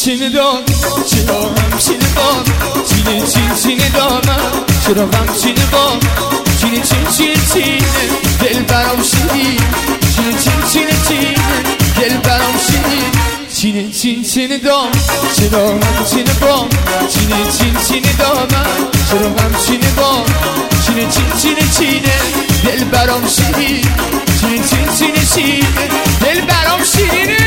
چین دام چرا همچین بام چین دامم چرا همچین بام چین دل برام شیرین چین دل برام شیرین چین دام چرا همچین بام چین دامم چرا همچین بام چین دل برام شیرین چین دل برام شیرینه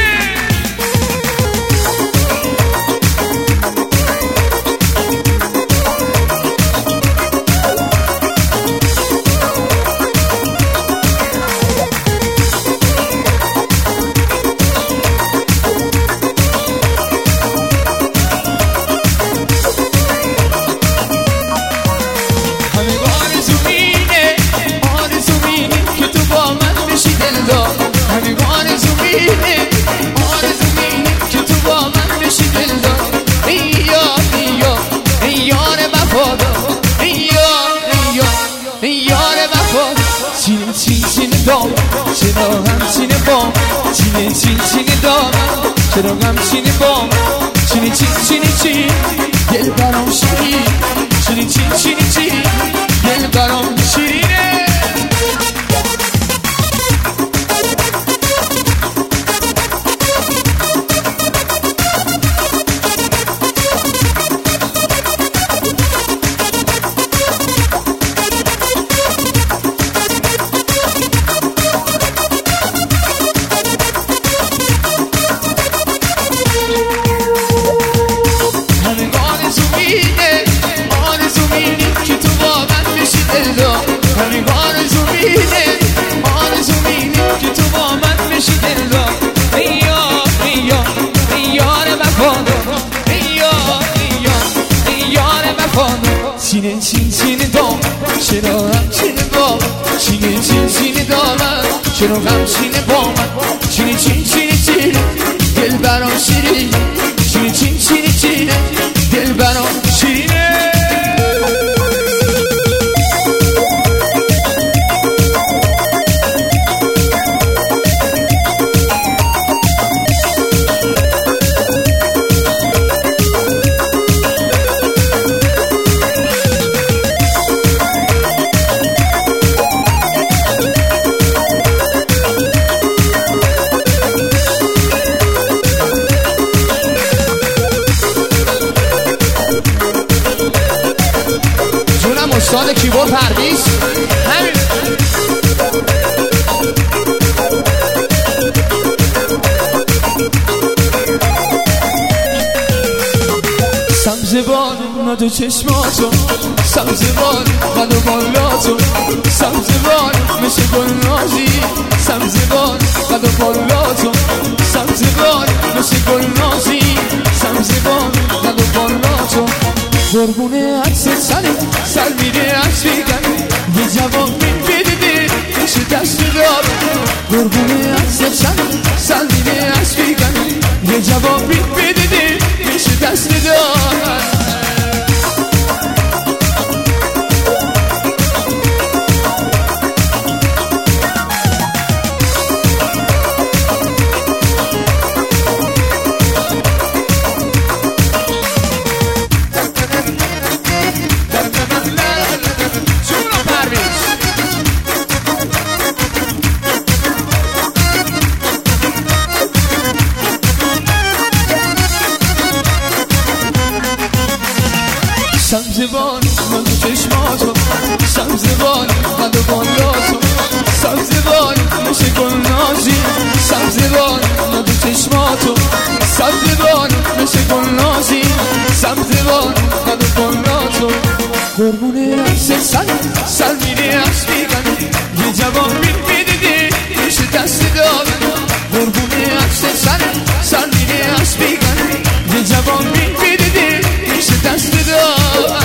چرا همچین بام چین دامم چرا همچین بام چین دل برام شیرین چین دل برام شیرینه چین دام چرا همچین بام چین دامم چرا همچین بام چین دل برام شیرین چین دل برام شیرینه استاد کیبورد پرویز همین سبزبان ندو چشماتو سبزبان ندو بالاتو سبزبان مثل گل نازی سبزبان ندو بالاتو سبزبان مثل گل نازی سبزبان ندو بالاتو قربونه عکس سر میره عکس بیگن یه جواب میدیدی میشه دست دار قربونه عکس سر میره عکس بیگن یه جواب میدیدی میشه دست دار سبزبان من تو چشماتو سبزبان من تو بالاتو سبزبان مثل گل نازی سبزبان من تو چشماتو سبزبان مثل گل نازی سبزبان من تو بالاتو قربونه عکس سر میره عکس بیگن یه جواب میدیدی میشه دست دادن قربونه عکس سر میره عکس بیگن یه جواب میدیدی میشه دست دادن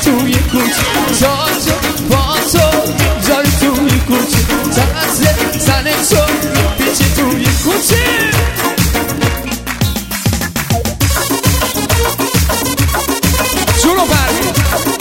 توی کوچه جاتو باتو جاری توی کوچه چقدر زن تو پیچه توی کوچه جونو برمی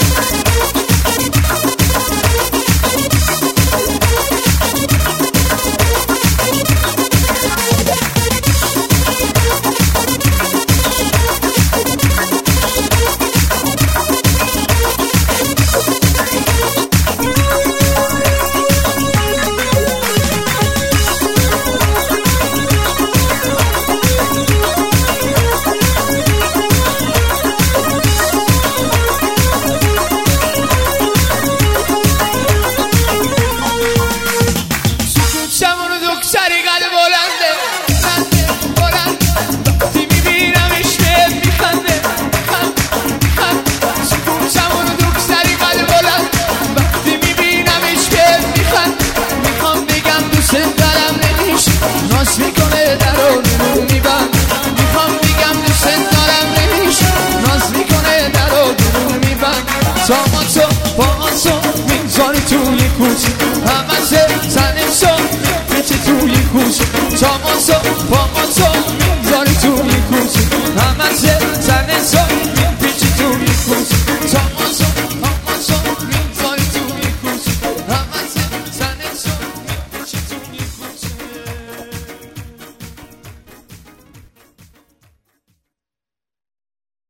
ناز میکنه درو نمو میبند میخوام بگم دوست دارم نمیشه ناز میکنه درو نمو میبند تاماتو باهاتو میذاری توی کوچه همه زنشو پیچه توی کوچه تاماتو باهاتو